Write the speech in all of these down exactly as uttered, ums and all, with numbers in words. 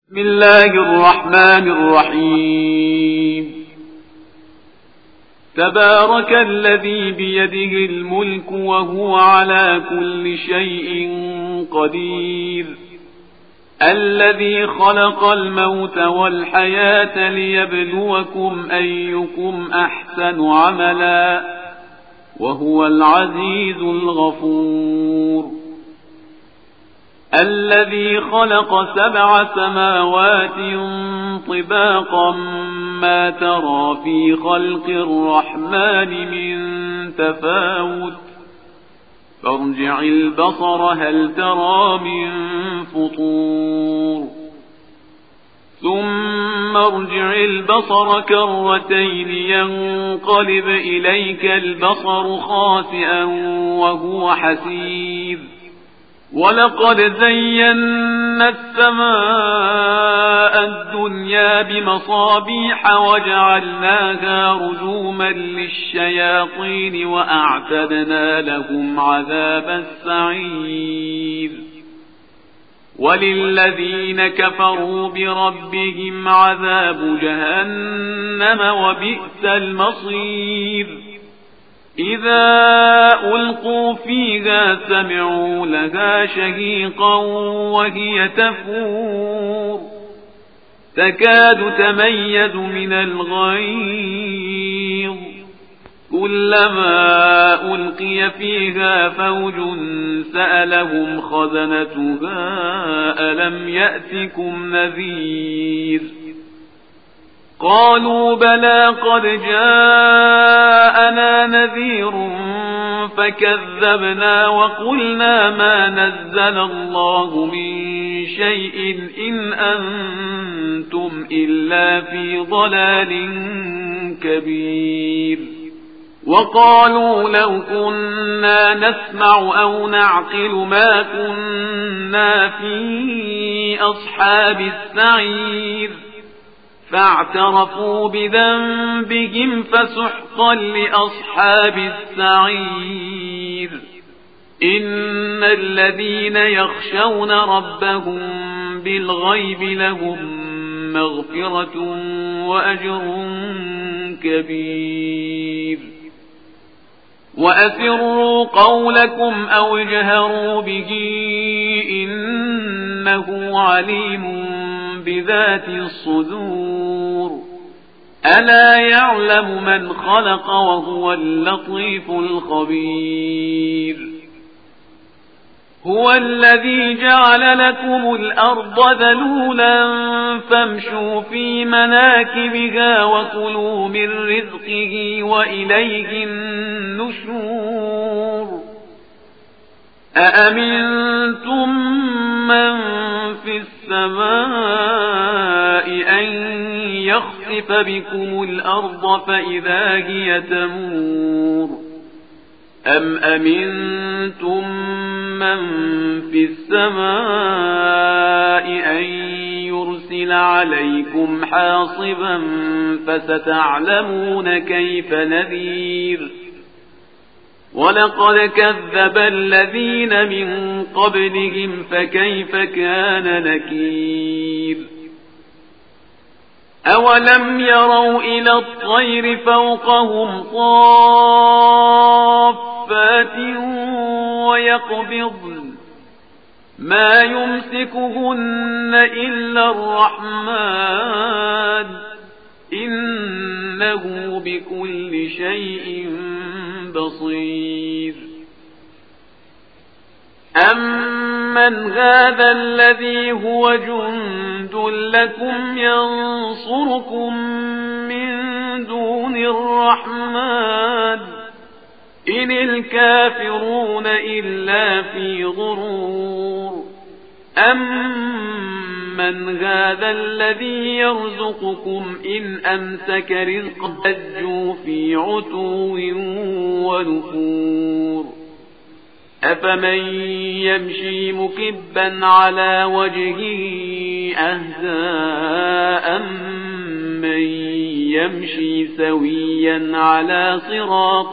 بسم الله الرحمن الرحيم. تبارك الذي بيده الملك وهو على كل شيء قدير، الذي خلق الموت والحياة ليبلوكم أيكم أحسن عملا وهو العزيز الغفور. الذي خلق سبع سماوات طباقا ما ترى في خلق الرحمن من تفاوت فارجع البصر هل ترى من فطور ثم ارجع البصر كرتين ينقلب إليك البصر خاسئا وهو حسير. ولقد زينا السماء الدنيا بمصابيح وجعلناها رجوما للشياطين وأعتدنا لهم عذاب السعير. وللذين كفروا بربهم عذاب جهنم وبئس المصير. إذا ألقوا فيها سمعوا لها شهيقا وهي تفور تكاد تميز من الغيظ كلما ألقي فيها فوج سألهم خزنتها ألم يأتكم نذير قالوا بلى قد جاءنا نذير فكذبنا وقلنا ما نزل الله من شيء إن أنتم إلا في ضلال كبير. وقالوا لو كنا نسمع أو نعقل ما كنا في أصحاب السعير فاعترفوا بذنبهم فسحقا لأصحاب السعير. إن الذين يخشون ربهم بالغيب لهم مغفرة وأجر كبير. وأسروا قولكم أو اجهروا به إنه عليم بذات الصدور. ألا يعلم من خلق وهو اللطيف الخبير. هو الذي جعل لكم الأرض ذلولا فامشوا في مناكبها وكلوا من رزقه وإليه النشور. أأمنتم من في السماء أن يخسف بكم الأرض فإذا هي تمور أم أمنتم من في السماء أن يرسل عليكم حاصبا فستعلمون كيف نذير. ولقد كذب الذين من قبلهم فكيف كان نكير. أولم يروا إلى الطير فوقهم صافات ويقبضن ما يمسكهن إلا الرحمن إنه بكل شيء بصير. أمن هذا الذي هو جند لكم ينصركم من دون الرحمن إن الكافرون إلا في غرور. أمن هذا الذي يرزقكم إن أمسك رزقه لجوا في عتو ونفور. أفمن يمشي مكبا على وجهه أهدى أمن يمشي سويا على صراط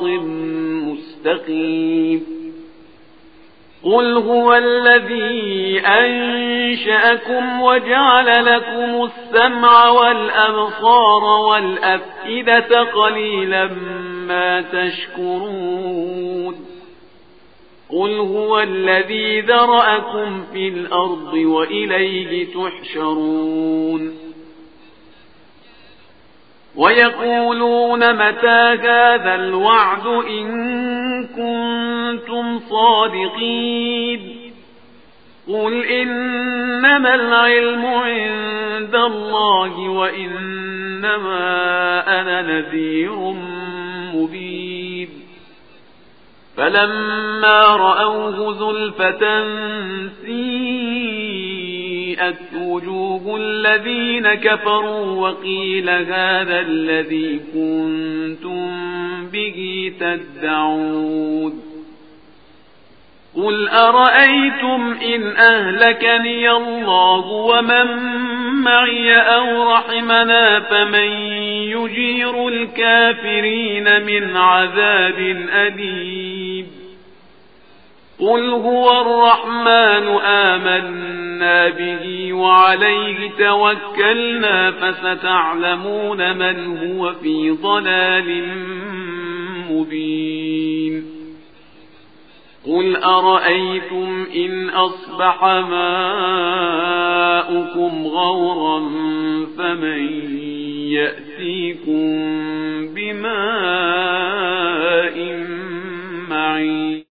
مستقيم. قل هو الذي أنشأ أنشأكم وجعل لكم السمع والأبصار والأفئدة قليلا ما تشكرون قل هو الذي ذرأكم في الأرض وإليه تحشرون ويقولون متى هذا الوعد إن كنتم صادقين قل إنما العلم عند الله وإنما أنا نذير مبين فلما رأوه زلفة سيئت وجوه الذين كفروا وقيل هذا الذي كنتم به تدعون قل أرأيتم إن أهلكني الله ومن معي أو رحمنا فمن يجير الكافرين من عذاب أليم قل هو الرحمن آمنا به وعليه توكلنا فستعلمون من هو في ضلال مبين قل أرأيتم إن أصبح ماؤكم غورا فمن يأتيكم بماء